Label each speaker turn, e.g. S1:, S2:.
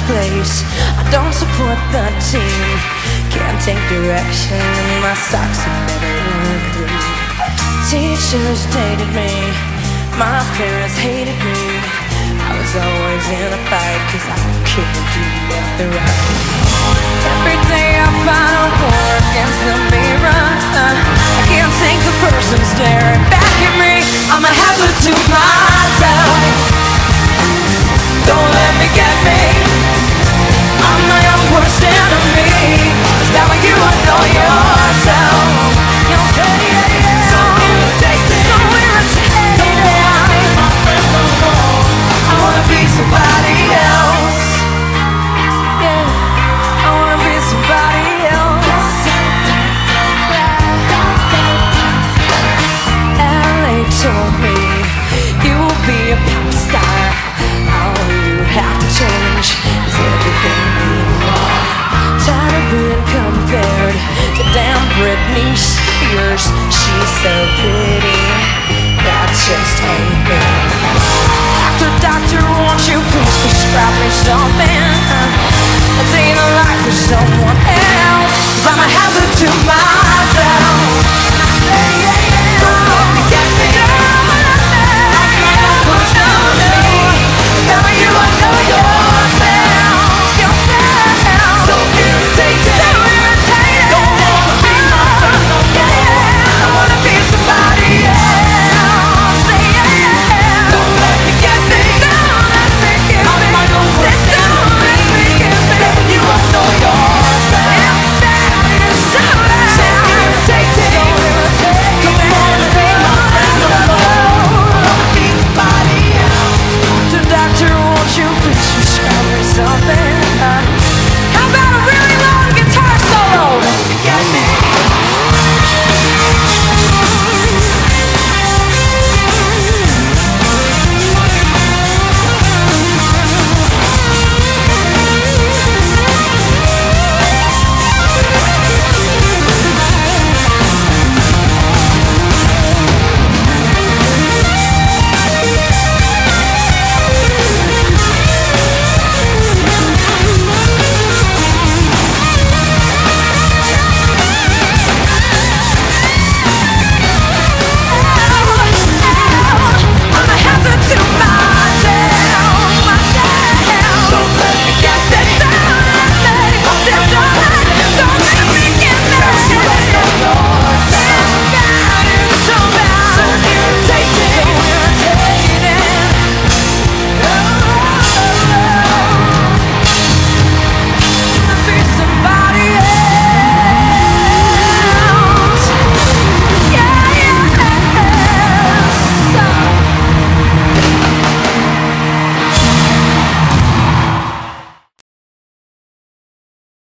S1: place. I don't support the team, can't take direction, and my socks are never clean. Teachers dated me, my parents hated me. I was always in a fight, cause I couldn't do nothing right. Every day I fight a war against the mirror. I can't take the person staring back at me. I'm a hazard to myself. Don't let me get me. I'm my own worst enemy. Is that what you know yourself? You'll say yeah. So irritating, so irritating. My friend no more. I wanna be somebody else. Yeah, I wanna be somebody else. LA told me you will be a pop star. All you have to change is everything you are. Tired of being compared to damn Britney Spears. She's so pretty, that just ain't me. Doctor, won't you please prescribe me something? A day in the life of someone else, 'cause I'm a hazard to my